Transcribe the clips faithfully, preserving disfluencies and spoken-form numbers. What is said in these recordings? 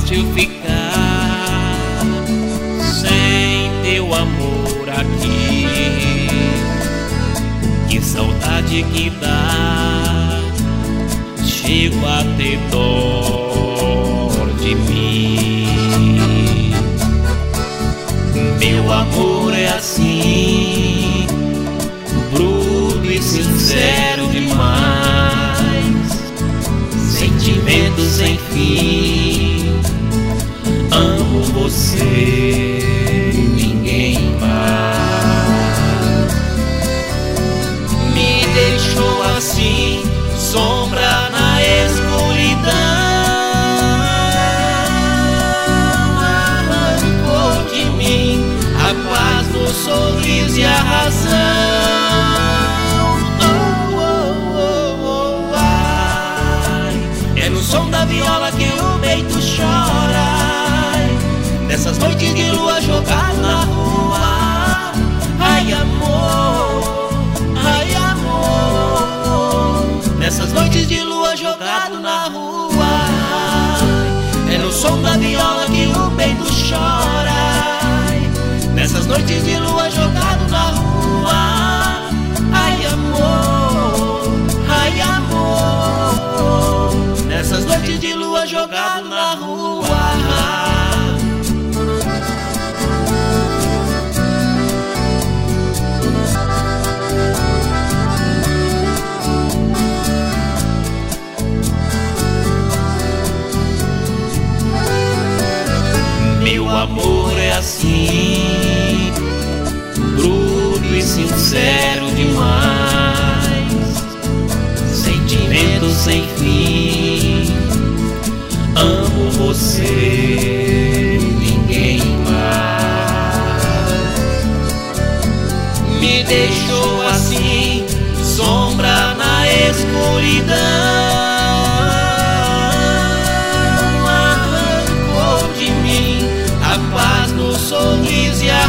fácil ficar sem teu amor aqui. Que saudade que dá, chego a ter dor de mim. Meu amor é assim, bruto e sincero demais, sentimento sem fim. Amo você, ninguém mais. Me deixou assim, sombra na escuridão. Arrancou de mim a paz, o sorriso e a razão. Oh, oh, oh, oh, ai. É no som da viola que o peito chora, nessas noites de lua jogado na rua. Ai, amor, ai, amor, nessas noites de lua jogado na rua. É no som da viola que o peito chora, nessas noites de lua jogado na rua. Ai, amor, ai, amor, nessas noites de lua jogado na rua. Meu amor é assim, bruto e sincero demais, sentimento sem fim. Amo você, ninguém mais. Me deixou assim, sombra na escuridão. Sorriso e a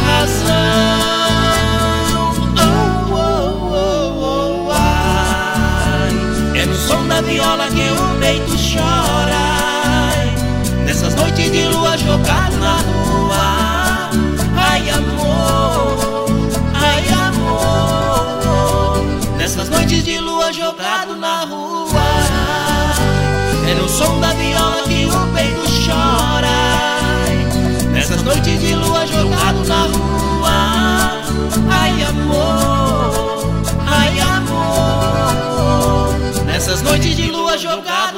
razão. Oh, oh, oh, oh, ai. É no som da viola que o peito chora, nessas noites de lua jogado na rua. Ai, amor, ai, amor, nessas noites de lua jogado na rua. É no som da viola que o peito chora, nessas noites de lua jogado na rua. Ai, amor, ai, amor, nessas noites de lua jogado